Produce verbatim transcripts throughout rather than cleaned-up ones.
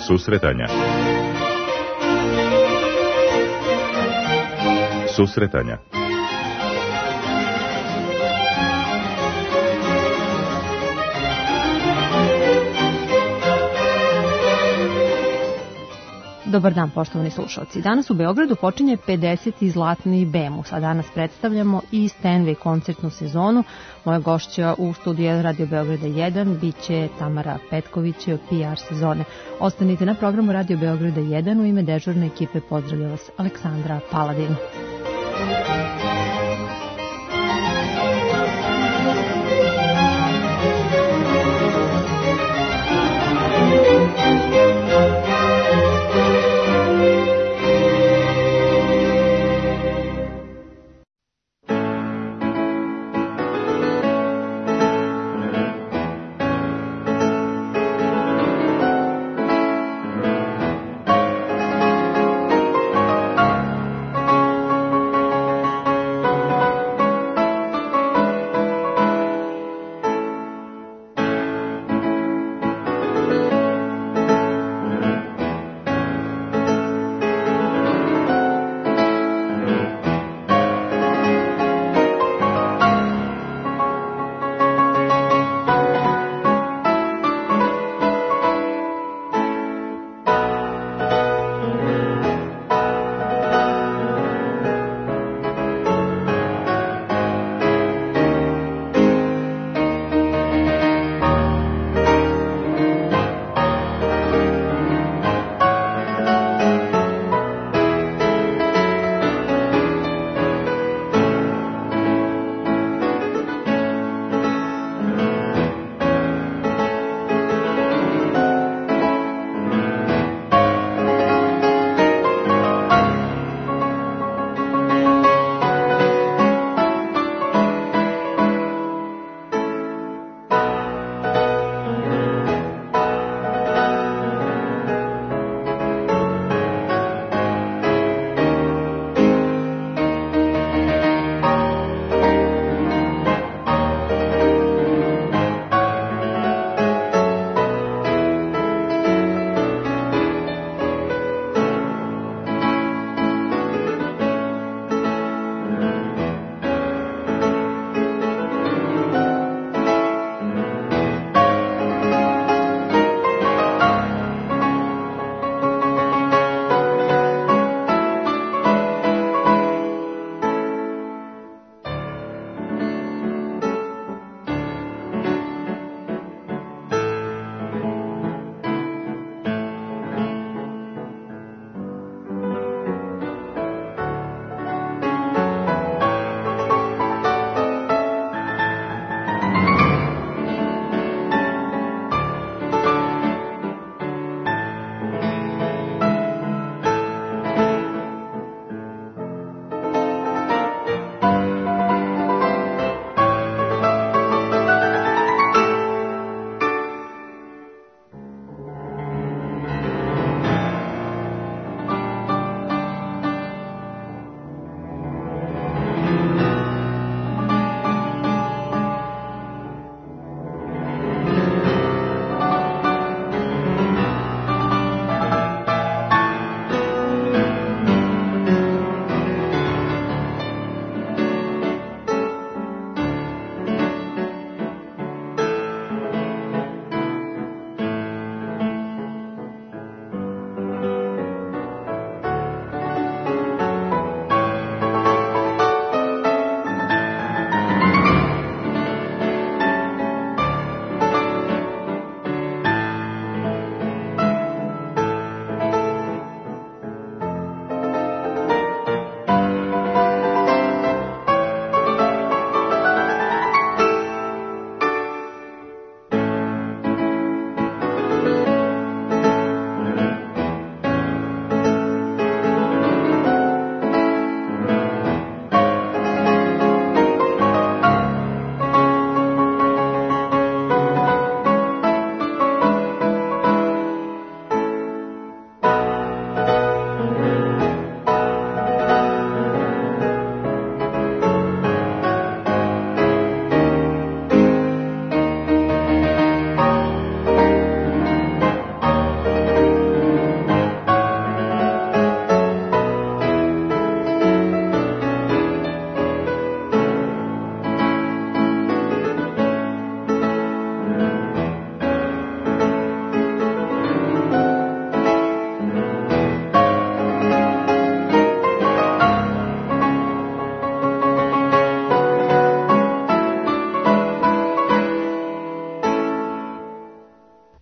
Susretanja. Susretanja. Dobar dan, poštovani slušalci. Danas u Beogradu počinje pedeseti Zlatni Bemus, a danas predstavljamo i Stanway koncertnu sezonu. Moja gošća u studiju Radio Beograda jedan biće Tamara Petković, P R sezone. Ostanite na programu Radio Beograda jedan, u ime dežurne ekipe pozdravlja vas Aleksandra Paladin.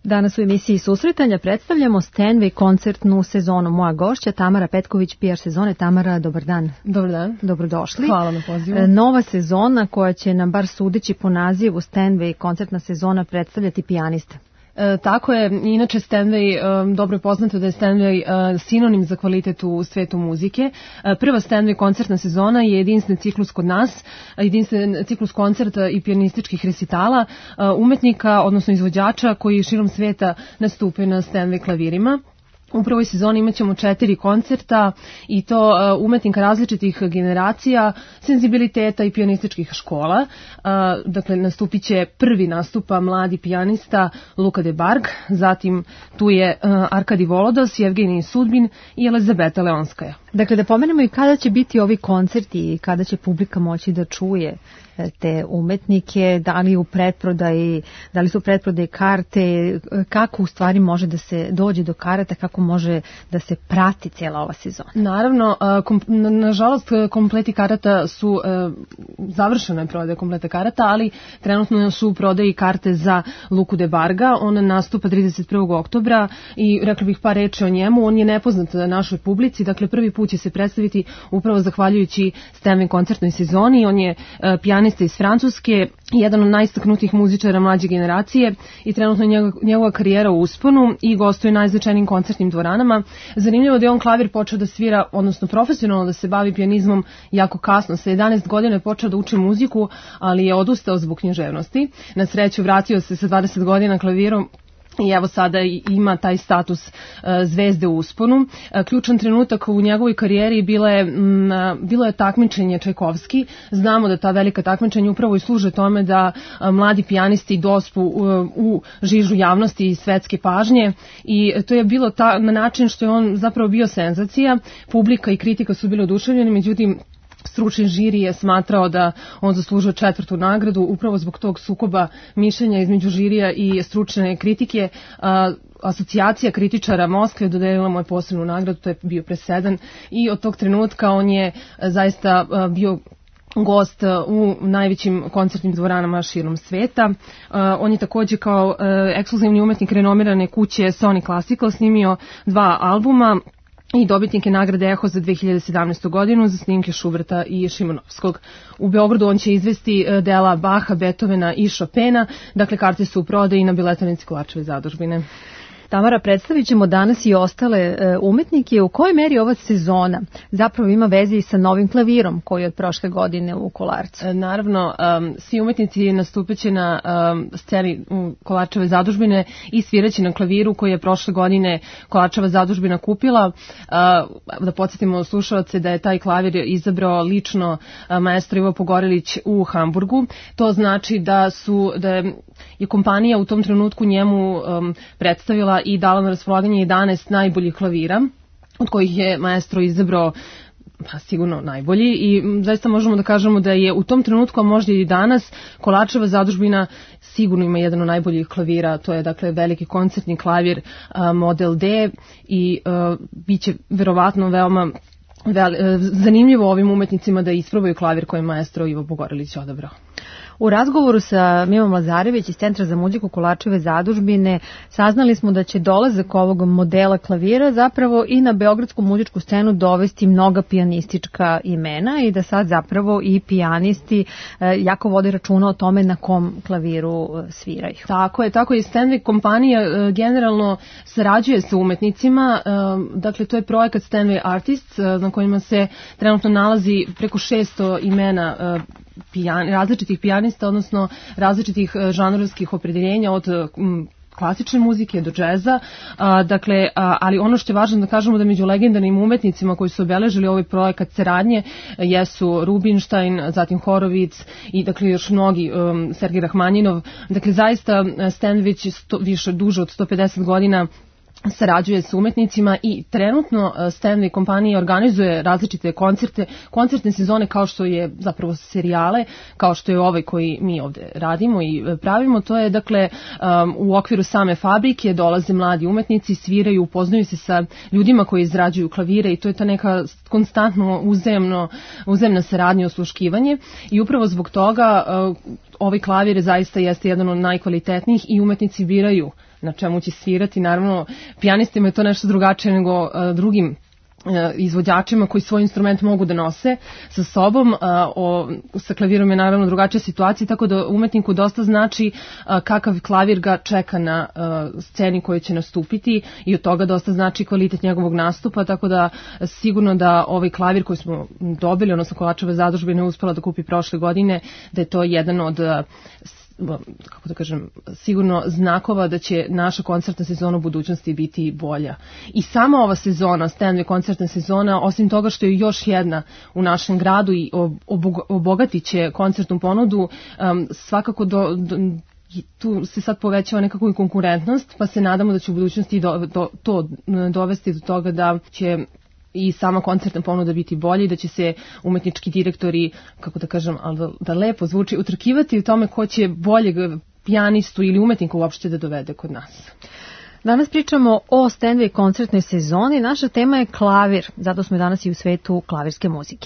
Danas u emisiji Susretanja predstavljamo Stanway koncertnu sezonu. Moja gošća Tamara Petković, P R sezone. Tamara, dobar dan. Dobar dan. Dobrodošli. Hvala na pozivu. Nova sezona koja će nam, bar sudeći po nazivu, Stanway koncertna sezona predstavljati pijaniste. E, tako je, inače Stanway, e, dobro je poznato da je Stanway e, sinonim za kvalitet u svetu muzike. E, prva Stanway koncertna sezona je jedinstven ciklus kod nas, jedinstven ciklus koncerta i pijanističkih resitala e, umetnika, odnosno izvođača koji širom sveta nastupaju na Stanway klavirima. U prvoj sezoni imat ćemo četiri koncerta i to uh, umetnika različitih generacija, senzibiliteta i pijanističkih škola. Uh, dakle, nastupit će prvi nastupa mladi pijanista Luka de Barg, zatim tu je uh, Arkadi Volodos, Jevgenij Sudbin i Elizabeta Leonskaja. Dakle, da pomenemo i kada će biti ovi koncerti i kada će publika moći da čuje te umetnike, da li u pretprodaji, da li su u pretprodaji karte, kako u stvari može da se dođe do karata, kako može da se prati cijela ova sezona? Naravno, kom, nažalost kompleti karata su, završena je prodaja kompleta karata, ali trenutno su u prodaji karte za Luku de Barga. On nastupa trideset prvog oktobra i rekla bih par reči o njemu. On je nepoznat našoj publici, dakle prvi put će se predstaviti upravo zahvaljujući Stanway koncertnoj sezoni. On je pijanista iz Francuske, jedan od najistaknutijih muzičara mlađe generacije i trenutno njegova, njegova karijera u usponu i gostuje najznačajnijim koncertnim dvoranama. Zanimljivo da je on klavir počeo da svira, odnosno profesionalno da se bavi pijanizmom jako kasno. Sa jedanaest godina je počeo da uči muziku, ali je odustao zbog književnosti. Na sreću vratio se sa dvadeset godina klavirom i evo sada ima taj status uh, zvezde u usponu. Uh, ključan trenutak u njegovoj karijeri bilo je, m, bilo je takmičenje Čajkovski. Znamo da ta velika takmičenja upravo i služe tome da uh, mladi pijanisti dospu uh, u žižu javnosti i svetske pažnje i to je bilo ta, na način što je on zapravo bio senzacija. Publika i kritika su bili oduševljeni, međutim stručni žiri je smatrao da on zaslužuje četvrtu nagradu upravo zbog tog sukoba mišljenja između žirija i stručne kritike. A, asocijacija kritičara Moskve dodelila mu je posebnu nagradu, to je bio presedan i od tog trenutka on je zaista bio gost u najvećim koncertnim dvoranama širom sveta. Uh, on je također kao uh, ekskluzivni umetnik renomirane kuće Sony Classical snimio dva albuma i dobitnik je nagrade Eho za dve hiljade sedamnaestu. godinu za snimke Šuberta i Šimanovskog. U Beogradu on će izvesti dela Baha, Beethovena i Chopina, dakle karte su u prodaji na biletanici Kolarčeve zadužbine. Tamara, predstavit ćemo danas i ostale e, umetnike. U kojoj meri ova sezona zapravo ima veze i sa novim klavirom koji je od prošle godine u Kolarcu? E, naravno, um, svi umetnici nastupaće na um, sceni Kolarčeve zadužbine i sviraće na klaviru koji je prošle godine Kolarčeva zadužbina kupila. Uh, da podsjetimo slušalce da je taj klavir izabrao lično uh, maestro Ivo Pogorelić u Hamburgu. To znači da su da je, je kompanija u tom trenutku njemu um, predstavila i dala na raspolaganje jedanaest najboljih klavira, od kojih je maestro izabrao pa sigurno najbolji i zaista možemo da kažemo da je u tom trenutku, a možda i danas, Kolarčeva zadužbina sigurno ima jedan od najboljih klavira, to je dakle veliki koncertni klavir a, model D i a, bit će verovatno veoma vel, a, zanimljivo ovim umetnicima da isprobaju klavir koji je maestro Ivo Pogorelić odabrao. U razgovoru sa Mimom Lazarević iz Centra za muziku Kolarčeve zadužbine saznali smo da će dolazak ovog modela klavira zapravo i na beogradsku muzičku scenu dovesti mnoga pijanistička imena i da sad zapravo i pijanisti e, jako vode računa o tome na kom klaviru sviraju. Tako je, tako je. Stanway kompanija e, generalno sarađuje sa umetnicima, e, dakle to je projekat Stanway Artists e, na kojima se trenutno nalazi preko šesto imena e, pijan, različitih pijanista, odnosno različitih žanrovskih opredeljenja od m, klasične muzike do džeza, a, dakle, a, ali ono što je važno da kažemo da među legendarnim umetnicima koji su obeležili ovaj projekat saradnje jesu Rubinstein, zatim Horovic i dakle još mnogi, um, Sergej Rahmanjinov, dakle zaista Stanway već sto, više duže od sto pedeset godina sarađuje s umetnicima i trenutno Stanway kompanija organizuje različite koncerte, koncertne sezone kao što je zapravo serijale, kao što je ovaj koji mi ovde radimo i pravimo. To je dakle um, u okviru same fabrike dolaze mladi umetnici, sviraju, upoznaju se sa ljudima koji izrađuju klavire i to je ta neka konstantno uzemno, uzemna saradnja, osluškivanje i upravo zbog toga uh, ovaj klavir zaista jeste jedan od najkvalitetnijih i umetnici biraju na čemu će svirati. Naravno, pijanistima je to nešto drugačije nego uh, drugim izvođačima koji svoj instrument mogu da nose sa sobom. O, sa klavirom je naravno drugačija situacija, tako da umetniku dosta znači kakav klavir ga čeka na sceni koju će nastupiti i od toga dosta znači kvalitet njegovog nastupa, tako da sigurno da ovaj klavir koji smo dobili, odnosno Kovačeva zadužbina je uspela da kupi prošle godine, da je to jedan od kako da kažem, sigurno znakova da će naša koncertna sezona u budućnosti biti bolja. I sama ova sezona, Stanway koncertna sezona, osim toga što je još jedna u našem gradu i obogatit će koncertnu ponudu, um, svakako do, do tu se sad povećava nekako i konkurentnost, pa se nadamo da će u budućnosti do, do, to dovesti do toga da će i sama koncertna ponuda biti bolja i da će se umetnički direktori, kako da kažem, ali da, da lepo zvuči, utrkivati u tome ko će boljeg pijanistu ili umetnika uopšte da dovede kod nas. Danas pričamo o Stanway koncertnoj sezoni. Naša tema je klavir, zato smo danas i u svetu klavirske muzike.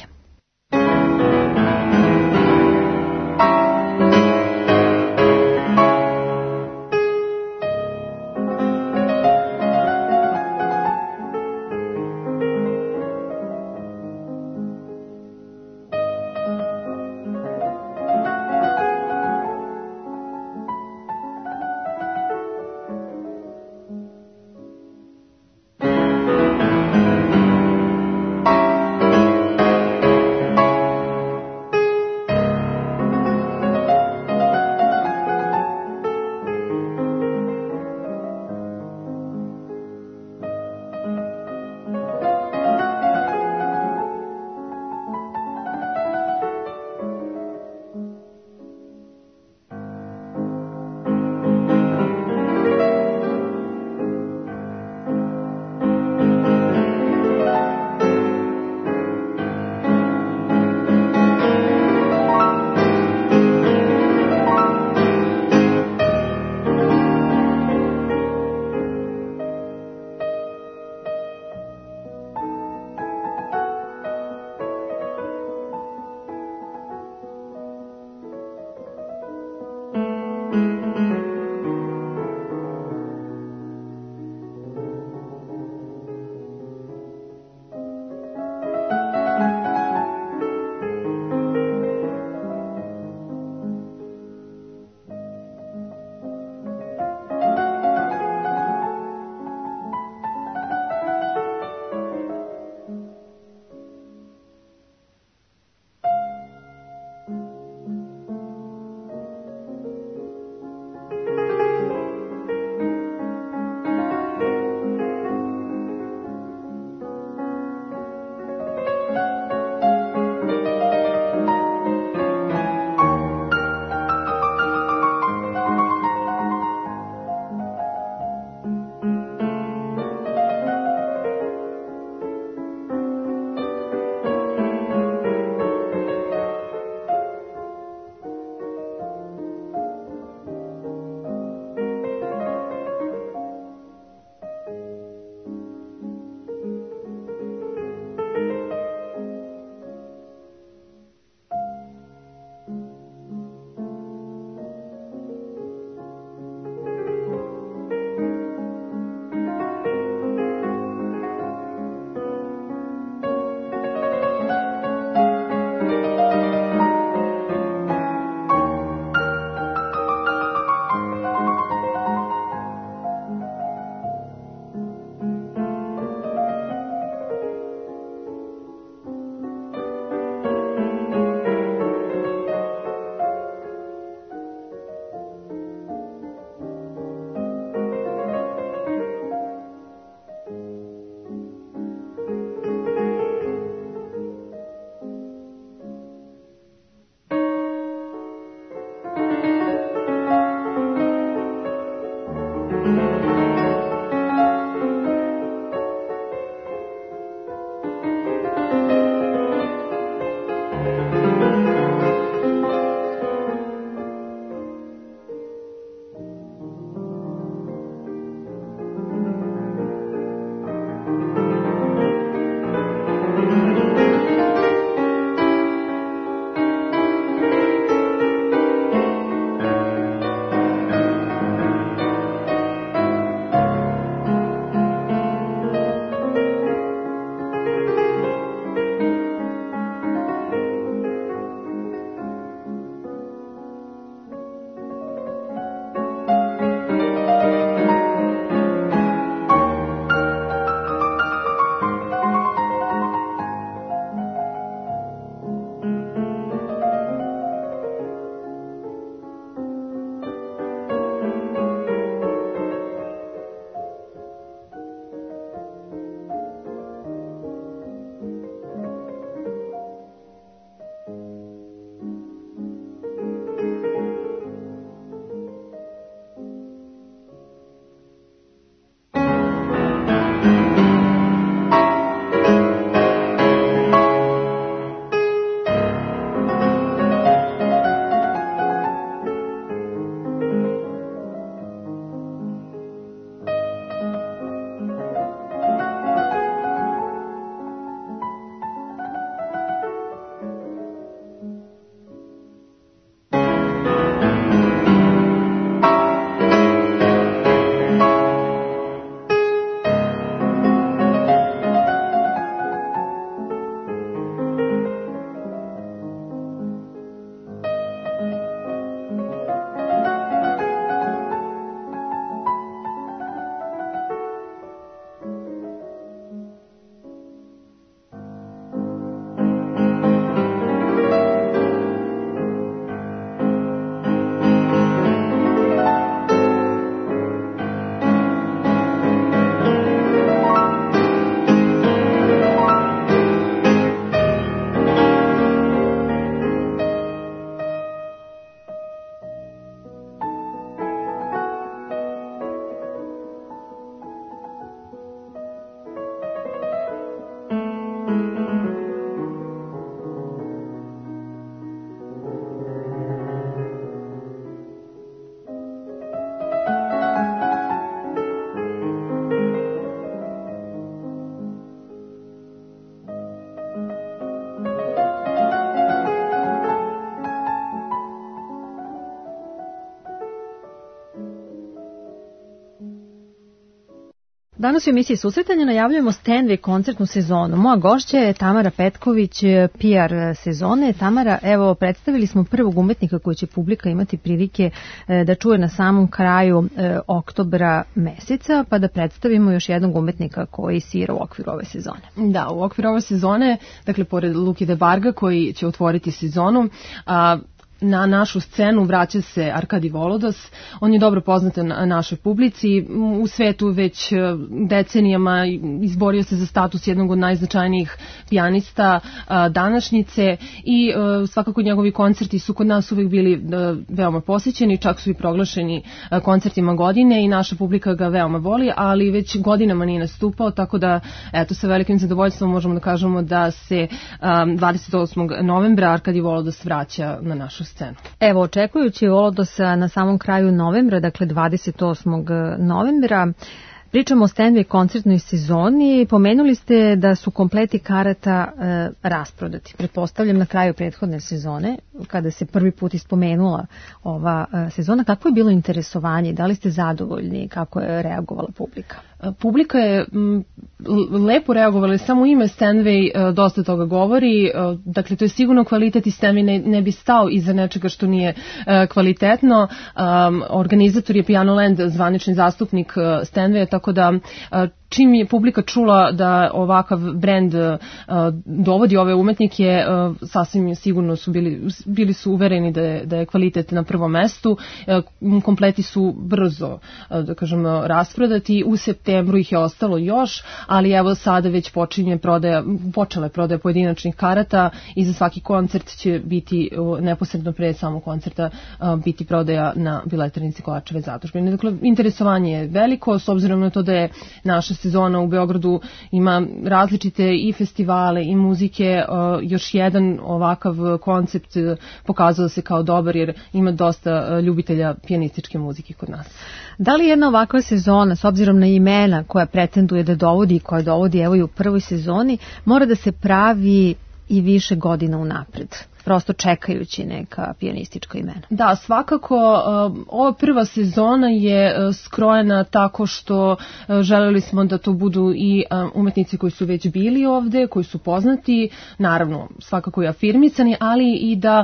Danas u emisiji Susretanja najavljujemo Stenway koncertnu sezonu. Moja gošća je Tamara Petković, P R sezone. Tamara, evo, predstavili smo prvog umetnika koji će publika imati prilike da čuje na samom kraju e, oktobra meseca, pa da predstavimo još jednog umetnika koji svira u okviru ove sezone. Da, u okviru ove sezone, dakle, pored Luke de Barga koji će otvoriti sezonu, a na našu scenu vraća se Arkadi Volodos. On je dobro poznat na našoj publici. U svetu već decenijama izborio se za status jednog od najznačajnijih pijanista današnjice i svakako njegovi koncerti su kod nas uvijek bili veoma posjećeni, čak su i proglašeni koncertima godine i naša publika ga veoma voli, ali već godinama nije nastupao, tako da eto, sa velikim zadovoljstvom možemo da kažemo da se dvadeset osmog novembra Arkadi Volodos vraća na našu scenu. Evo, očekujući Volodosa na samom kraju novembra, dakle dvadeset osmog novembra, pričamo o Stenway koncertnoj sezoni. Pomenuli ste da su kompleti karata e, rasprodati. Pretpostavljam na kraju prethodne sezone, kada se prvi put ispomenula ova e, sezona. Kako je bilo interesovanje? Da li ste zadovoljni? Kako je reagovala publika? Publika je m, lepo reagovala, samo ime Stenway e, dosta toga govori, e, dakle to je sigurno kvalitet i Stenway ne, ne bi stao iza nečega što nije e, kvalitetno. E, organizator je Piano Land, zvanični zastupnik e, Stenwaya, tako da e, čim je publika čula da ovakav brend uh, dovodi ove umetnike, uh, sasvim sigurno su bili, bili su uvereni da je, da je kvalitet na prvom mestu. Uh, kompleti su brzo, uh, da kažemo, rasprodati. U septembru ih je ostalo još, ali evo sada već počinje prodaja, počela je prodaja pojedinačnih karata i za svaki koncert će biti uh, neposredno pre samog koncerta uh, biti prodaja na biletarici Kolarčeve zadužbine. Dakle, interesovanje je veliko, s obzirom na to da je naša sezona u Beogradu ima različite i festivale i muzike. Još jedan ovakav koncept pokazao se kao dobar jer ima dosta ljubitelja pijanističke muzike kod nas. Da li jedna ovakva sezona, s obzirom na imena koja pretenduje da dovodi i koja dovodi evo i u prvoj sezoni, mora da se pravi i više godina unapred, prosto čekajući neka pijanistička imena? Da, svakako ova prva sezona je skrojena tako što želeli smo da to budu i umetnici koji su već bili ovde, koji su poznati, naravno svakako i afirmisani, ali i da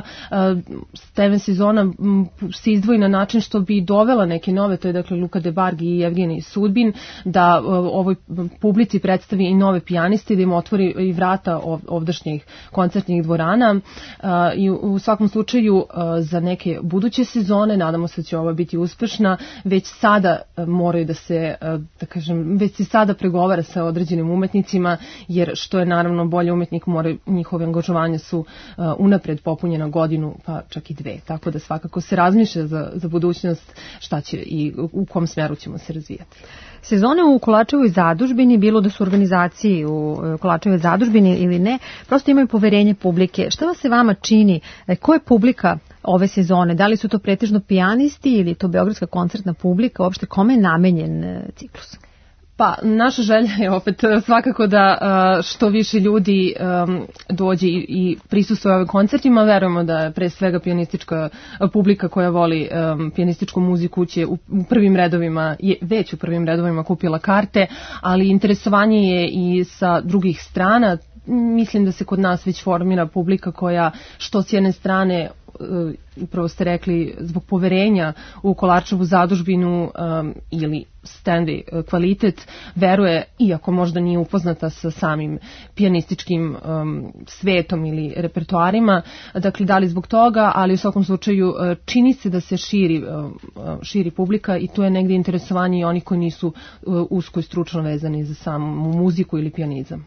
Stenway sezona se izdvoji na način što bi dovela neke nove, to je dakle Luka de Bargi i Evgenij Sudbin, da ovoj publici predstavi i nove pijaniste, da im otvori i vrata ovdašnjih koncertnih dvorana. I u svakom slučaju za neke buduće sezone, nadamo se da će ova biti uspešna, već sada moraju da se, da kažem, već se sada pregovara sa određenim umetnicima, jer što je naravno bolje umetnik, mora, njihove angažovanja su unapred popunjena godinu, pa čak i dve. Tako da svakako se razmišlja za, za budućnost šta će i u kom smeru ćemo se razvijati. Sezone u Kolarčevoj zadužbini, bilo da su organizaciji u Kolarčevoj zadužbini ili ne, prosto imaju poverenje publike. Šta vas se vama čini? Ko je publika ove sezone? Da li su to pretežno pijanisti ili to beogradska koncertna publika? Uopšte kome je namenjen ciklus? Pa, naša želja je opet svakako da što više ljudi dođe i prisustvuje ovim koncertima. Verujemo da pre svega pijanistička publika koja voli pijanističku muziku će u prvim redovima, je već u prvim redovima kupila karte, ali interesovanje je i sa drugih strana. Mislim da se kod nas već formira publika koja što s jedne strane, upravo ste rekli, zbog poverenja u Kolarčevu zadužbinu um, ili Stenway kvalitet, veruje, iako možda nije upoznata sa samim pijanističkim um, svetom ili repertoarima, dakle da li zbog toga, ali u svakom slučaju čini se da se širi, um, širi publika i tu je negdje interesovanje i oni koji nisu uh, usko i stručno vezani za samu muziku ili pijanizam.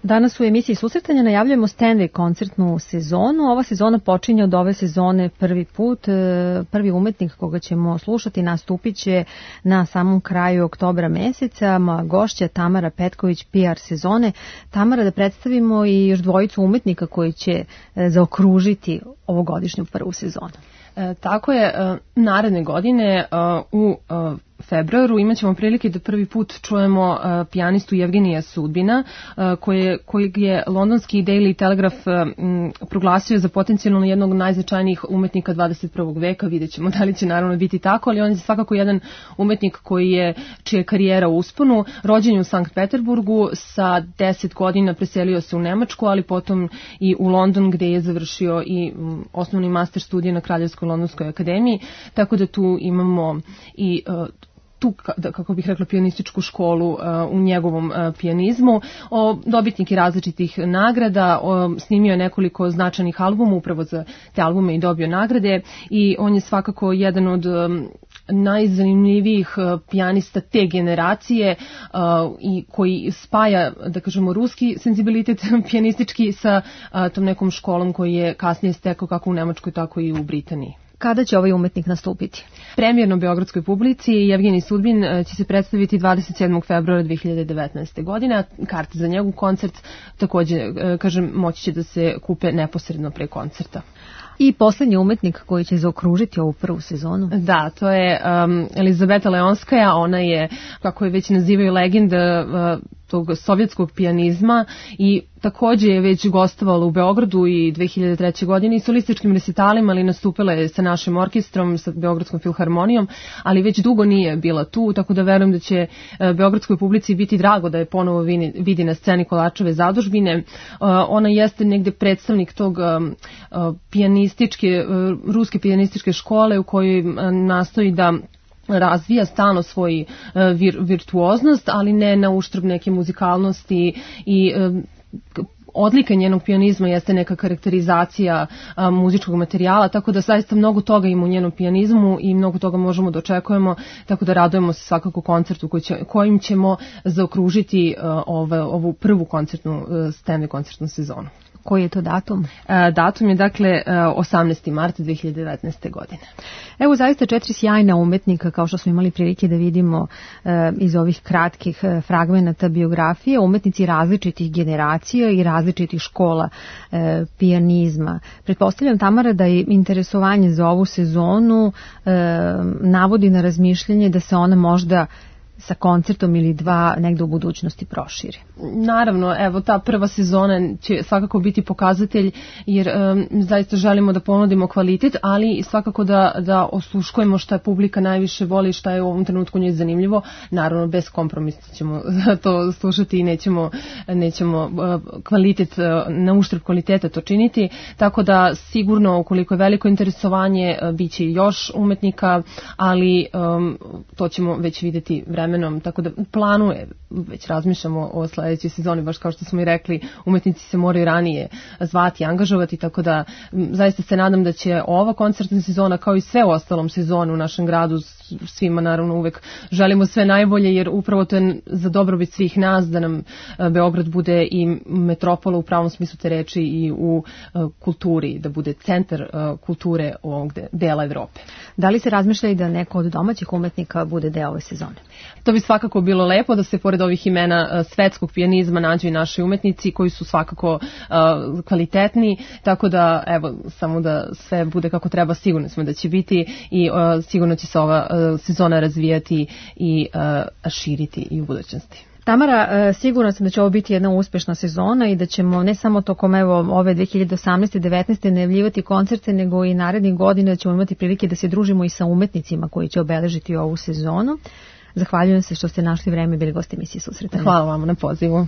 Danas u emisiji Susretanja najavljujemo Stanway koncertnu sezonu. Ova sezona počinje od ove sezone prvi put. Prvi umetnik koga ćemo slušati nastupit će na samom kraju oktobra meseca. Moja gošća Tamara Petković, P R sezone. Tamara, da predstavimo i još dvojicu umetnika koji će zaokružiti ovogodišnju prvu sezonu. E, tako je, e, naredne godine e, u e, februaru imat ćemo prilike da prvi put čujemo uh, pijanistu Jevgenija Sudbina, uh, koje, kojeg je londonski Daily Telegraph um, proglasio za potencijalno jednog od najznačajnijih umetnika dvadeset prvog veka. Vidjet ćemo da li će naravno biti tako, ali on je svakako jedan umetnik koji je, čija je karijera u usponu. Rođen je u Sankt Peterburgu, sa deset godina preselio se u Nemačku, ali potom i u London, gde je završio i um, osnovni master studije na Kraljevskoj Londonskoj akademiji, tako da tu imamo i uh, tu, kako bih rekla, pijanističku školu uh, u njegovom uh, pijanizmu. O, dobitnik je različitih nagrada, o, snimio je nekoliko značajnih albuma, upravo za te albume i dobio nagrade, i on je svakako jedan od um, najzanimljivijih uh, pijanista te generacije uh, i koji spaja, da kažemo, ruski senzibilitet pijanistički sa uh, tom nekom školom koji je kasnije stekao kako u Nemačkoj, tako i u Britaniji. Kada će ovaj umetnik nastupiti? Premijerno beogradskoj publici Jevgenij Sudbin će se predstaviti dvadeset sedmog februara dve hiljade devetnaeste. godine, a karte za njegov koncert takođe, kažem, moći će da se kupe neposredno pre koncerta. I poslednji umetnik koji će zaokružiti ovu prvu sezonu? Da, to je um, Elizaveta Leonskaja. Ona je, kako je već nazivaju, legenda uh, tog sovjetskog pijanizma i takođe je već gostovala u Beogradu i dve hiljade treće. godine i solističkim recitalima, ali nastupila je sa našim orkestrom, sa Beogradskom filharmonijom, ali već dugo nije bila tu, tako da verujem da će beogradskoj publici biti drago da je ponovo vidi na sceni Kolačeve zadužbine. Ona jeste negde predstavnik tog pijanističke, ruske pijanističke škole u kojoj nastoji da razvija stalno svoj vir, virtuoznost, ali ne na uštrb neke muzikalnosti, i odlika njenog pijanizma jeste neka karakterizacija a, muzičkog materijala, tako da zaista mnogo toga ima u njenom pijanizmu i mnogo toga možemo da očekujemo, tako da radujemo se svakako koncertu koji će, kojim ćemo zaokružiti a, ove, ovu prvu koncertnu, Stanway koncertnu sezonu. Koji je to datum? E, datum je dakle osamnaesti mart dve hiljade devetnaeste. godine. Evo zaista četiri sjajna umetnika, kao što smo imali prilike da vidimo e, iz ovih kratkih e, fragmenata biografije, umetnici različitih generacija i različitih škola e, pijanizma. Pretpostavljam, Tamara, da je interesovanje za ovu sezonu e, navodi na razmišljanje da se ona možda sa koncertom ili dva negde u budućnosti proširi. Naravno, evo, ta prva sezona će svakako biti pokazatelj, jer um, zaista želimo da ponudimo kvalitet, ali svakako da, da osluškujemo šta publika najviše voli, šta je u ovom trenutku njoj zanimljivo. Naravno, bez kompromisa ćemo to slušati i nećemo, nećemo uh, kvalitet, uh, na uštrb kvaliteta to činiti, tako da sigurno, ukoliko je veliko interesovanje, uh, bit će još umetnika, ali um, to ćemo već videti vremenom, tako da u planu je, već razmišljamo o sledećoj sezoni, baš kao što smo i rekli, umetnici se moraju ranije zvati i angažovati, tako da zaista se nadam da će ova koncertna sezona, kao i sve u ostalom sezonu u našem gradu, svima naravno uvek želimo sve najbolje, jer upravo to je za dobrobit svih nas, da nam Beograd bude i metropola u pravom smislu te reči i u kulturi, da bude centar kulture ovog dela Evrope. Da li se razmišlja i da neko od domaćih umetnika bude deo ove sezone? To bi svakako bilo lepo, da se pored ovih imena svetskog pijanizma nađu i naši umetnici koji su svakako uh, kvalitetni, tako da evo, samo da sve bude kako treba, sigurno smo da će biti i uh, sigurno će se ova uh, sezona razvijati i uh, širiti i u budućnosti. Tamara, sigurno sam da će ovo biti jedna uspešna sezona i da ćemo ne samo tokom evo, ove dve hiljade osamnaeste. devetnaeste. najavljivati koncerte, nego i narednih godina da ćemo imati prilike da se družimo i sa umetnicima koji će obeležiti ovu sezonu. Zahvaljujem se što ste našli vreme i bili gosti emisije Susretanja. Hvala vam na pozivu.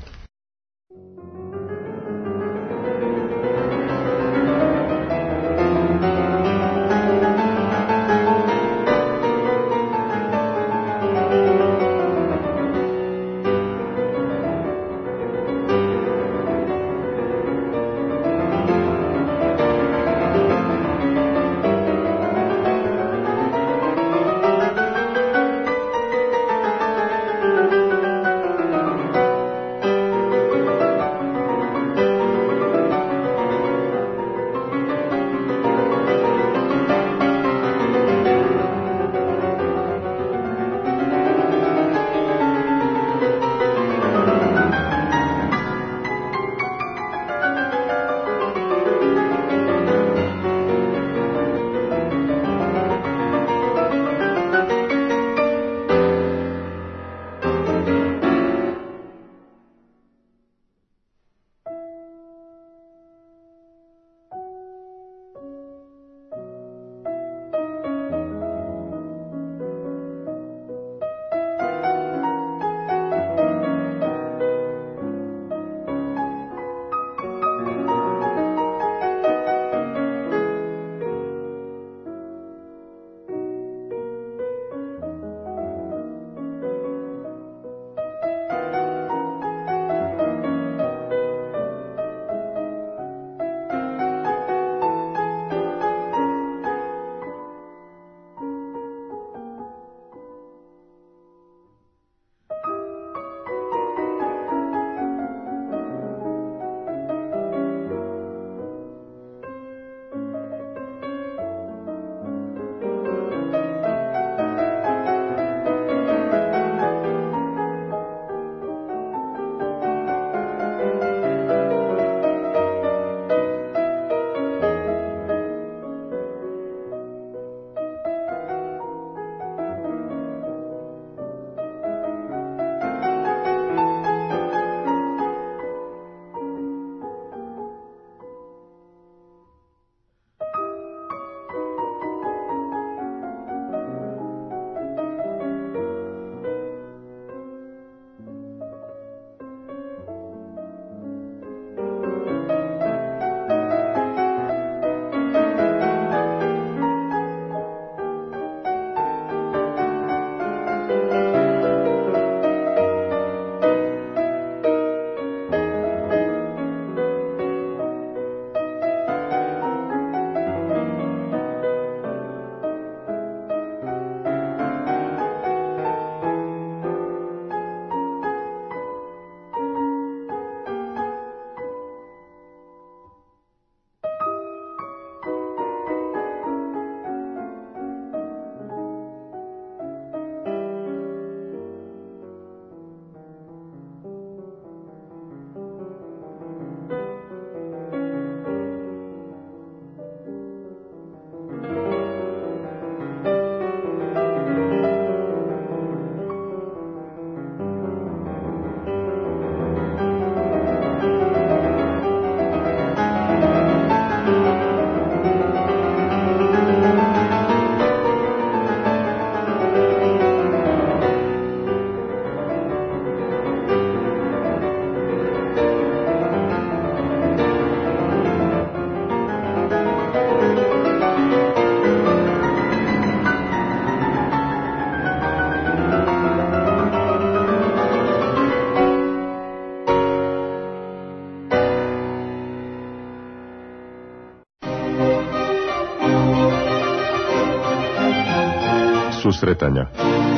Susretanja.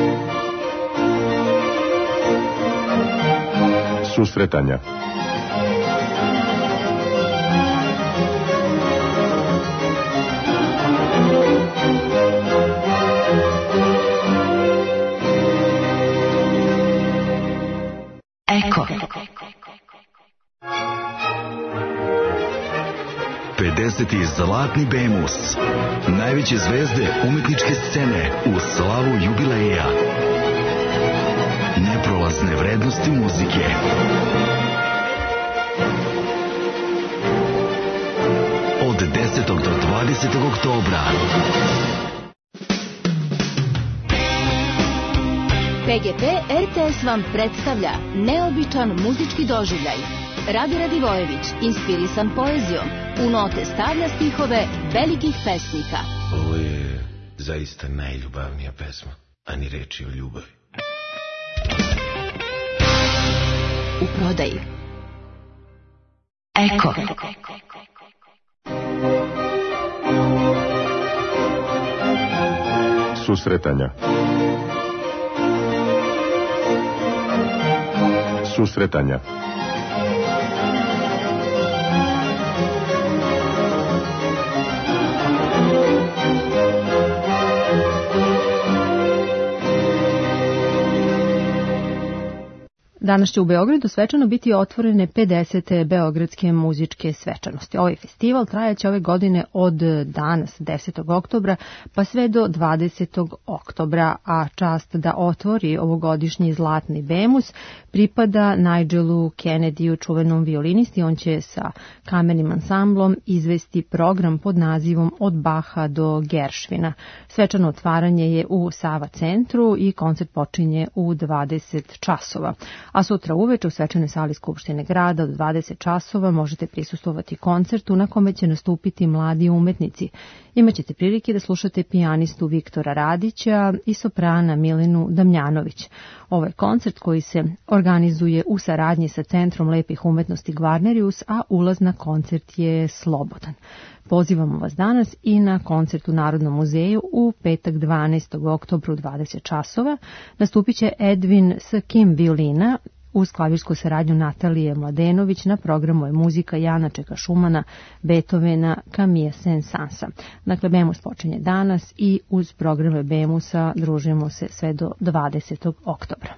Susretanja. Eko. pedeseti Zlatni Bemus. Najveće zvezde umetničke scene u slavu jubileja. Neprolazne vrednosti muzike. Od desetog do dvadesetog oktobra. P G P R T S vam predstavlja neobičan muzički doživljaj. Rade Radivojević, inspirisan poezijom, u note stavlja stihove velikih pesnika. Ovo je zaista najljubavnija pesma, a ni reči o ljubavi. U prodaji. Eko. Susretanja. Susretanja. Danas će u Beogradu svečano biti otvorene pedesete Beogradske muzičke svečanosti. Ovaj festival trajaće ove godine od danas, desetog oktobra, pa sve do dvadesetog oktobra, a čast da otvori ovogodišnji Zlatni Bemus pripada Nigelu Kennedyu, čuvenom violinisti. On će sa kamernim ansamblom izvesti program pod nazivom Od Baha do Geršvina. Svečano otvaranje je u Sava centru i koncert počinje u dvadeset časova. A sutra uveče u svečanoj sali Skupštine grada od dvadeset časova možete prisustvovati koncertu na kome će nastupiti mladi umetnici. Imaćete prilike da slušate pijanistu Viktora Radića i soprana Milenu Damjanović. Ovaj koncert koji se organizuje u saradnji sa Centrom lepih umetnosti Gvarnerius, a ulaz na koncert je slobodan. Pozivamo vas danas i na koncert u Narodnom muzeju u petak dvanaestog oktobra u dvadeset časova. Nastupit će Edwin S. Kim violina uz klavirsku saradnju Natalije Mladenović. Na programu je muzika Jana Čeka Šumana, Beethovena, Camille Saint-Sansa. Dakle, Bemus počinje danas i uz programe Bemusa družimo se sve do dvadesetog oktobra.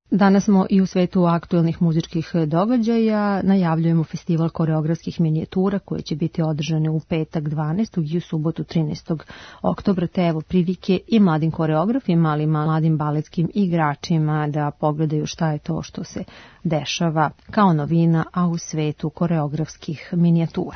Danas smo i u svetu aktuelnih muzičkih događaja. Najavljujemo festival koreografskih minijatura koje će biti održane u petak dvanaestog i u subotu trinaestog oktobra. Te evo prilike i mladim koreografima, ali i mladim baletskim igračima da pogledaju šta je to što se dešava kao novina, a u svetu koreografskih minijatura.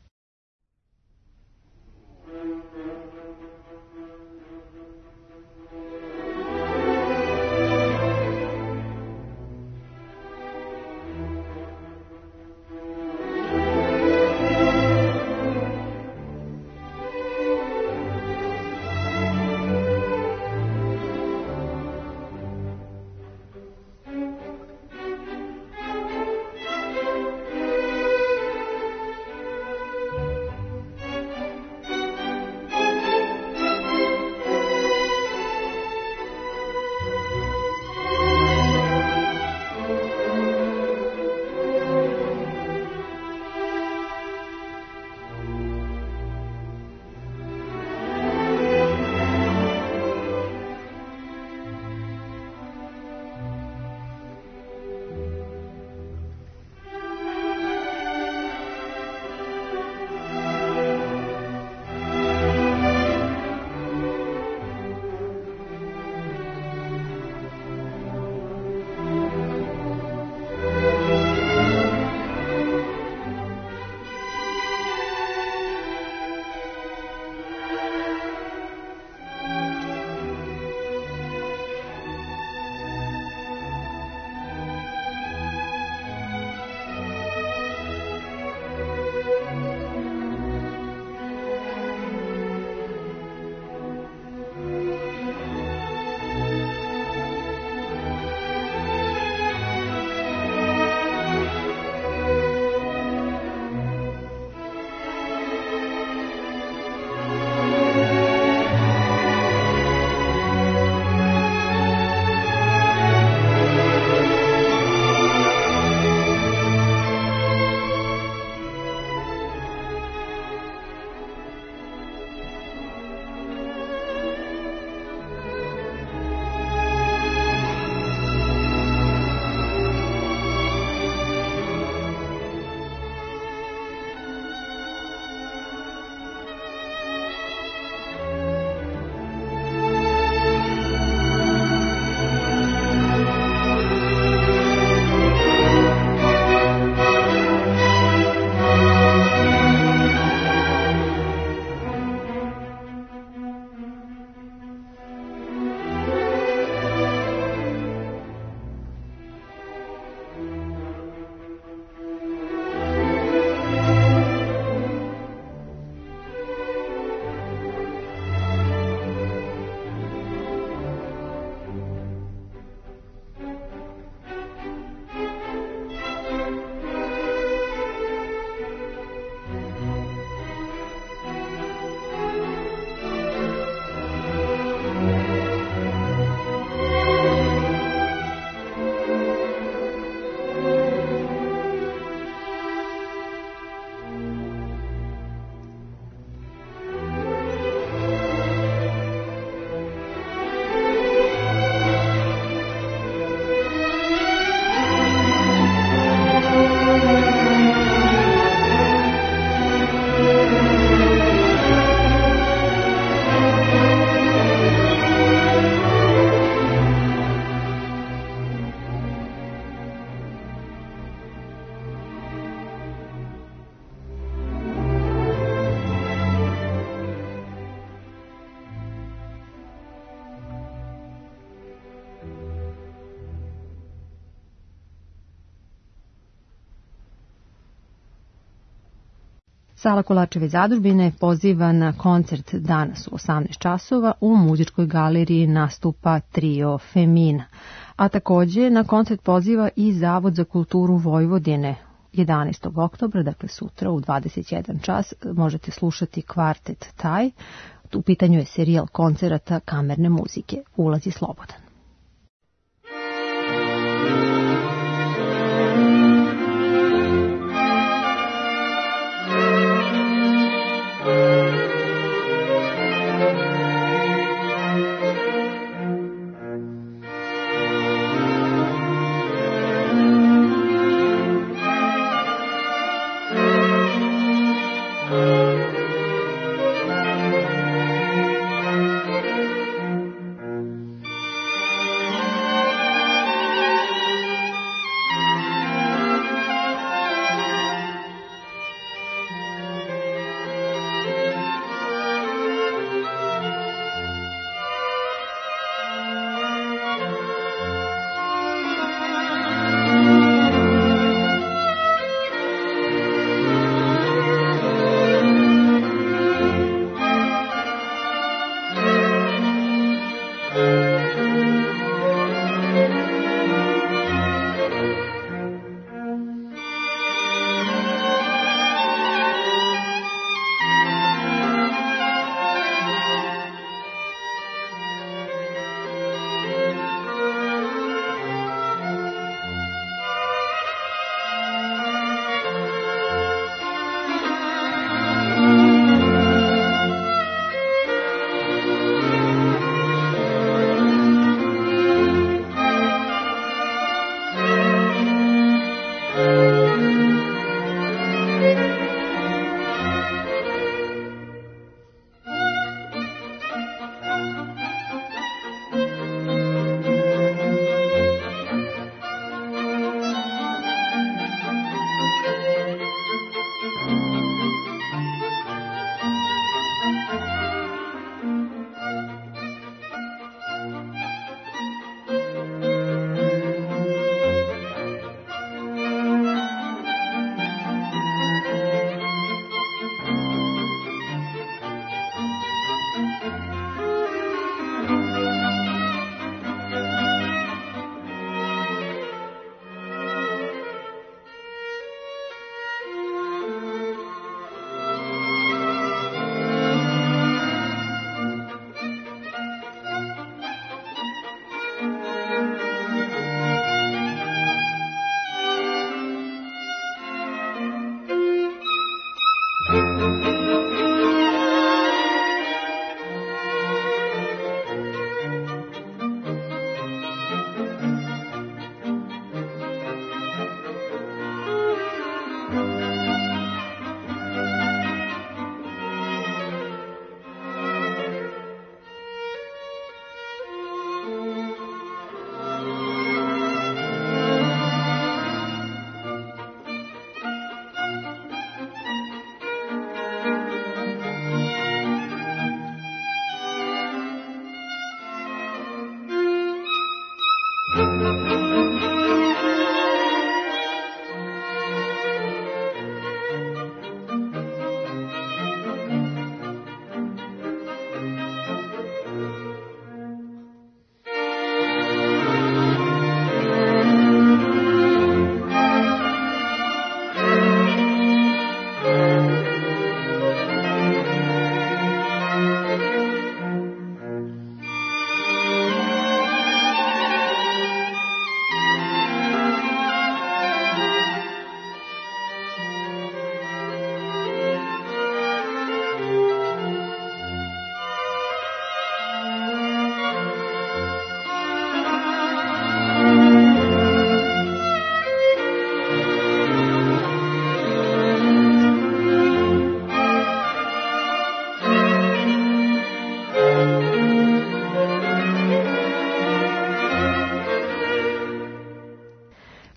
Sala Kolačeve zadužbine poziva na koncert danas u osamnaest časova. U muzičkoj galeriji nastupa trio Femina. A takođe na koncert poziva i Zavod za kulturu Vojvodine. jedanaestog oktobra, dakle sutra u dvadeset jedan čas, možete slušati kvartet Taj. U pitanju je serijal koncerata kamerne muzike. Ulaz je slobodan.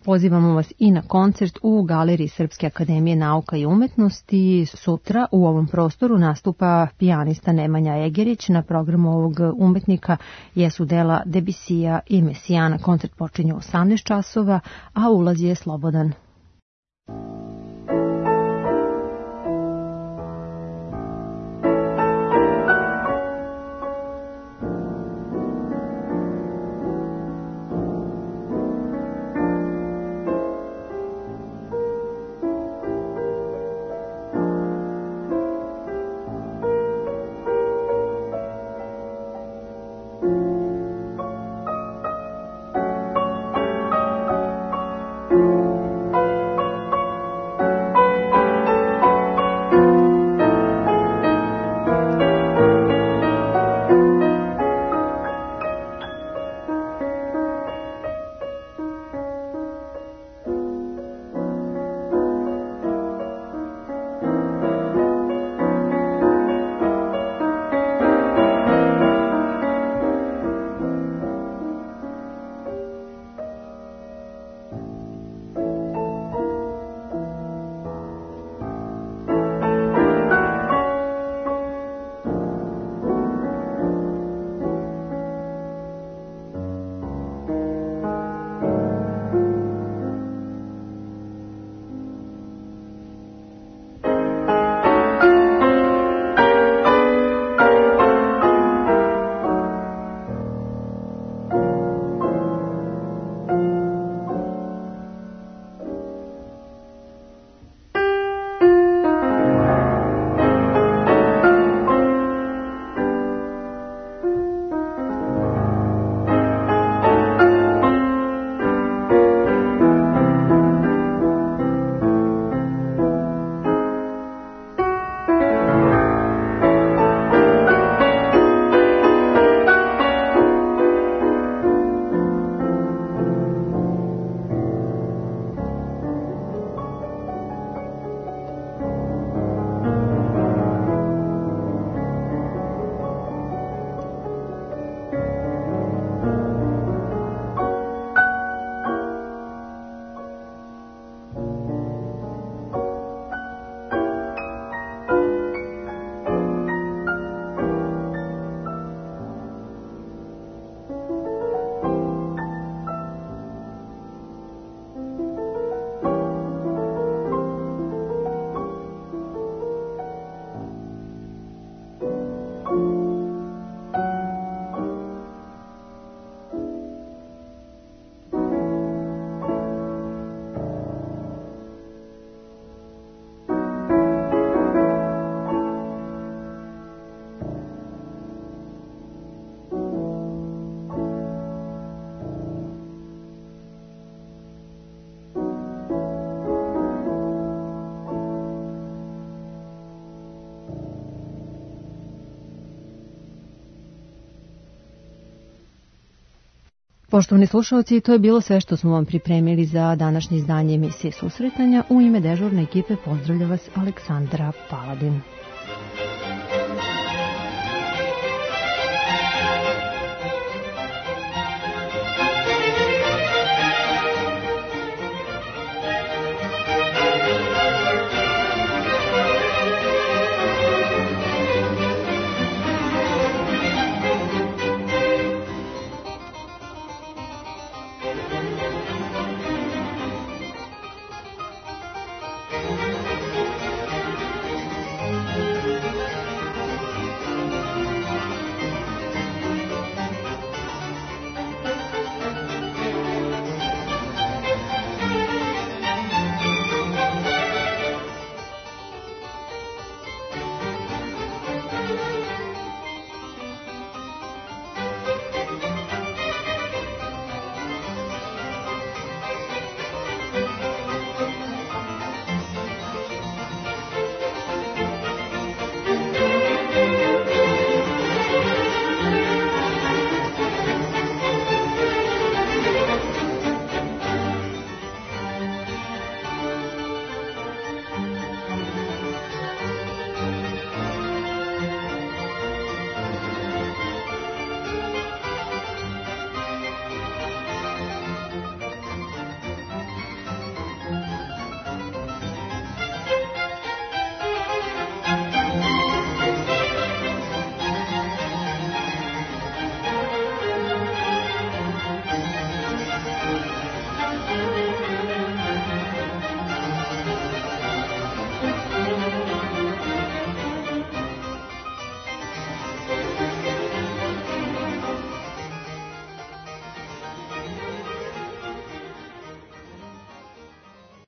Pozivamo vas i na koncert u Galeriji Srpske akademije nauka i umetnosti. Sutra u ovom prostoru nastupa pijanista Nemanja Egerić. Na programu ovog umetnika jesu dela Debisija i Mesijana. Koncert počinje u osamnaest časova, a ulaz je slobodan. Poštovani slušalci, to je bilo sve što smo vam pripremili za današnje izdanje emisije Susretanja. U ime dežurne ekipe pozdravlja vas Aleksandra Paladin.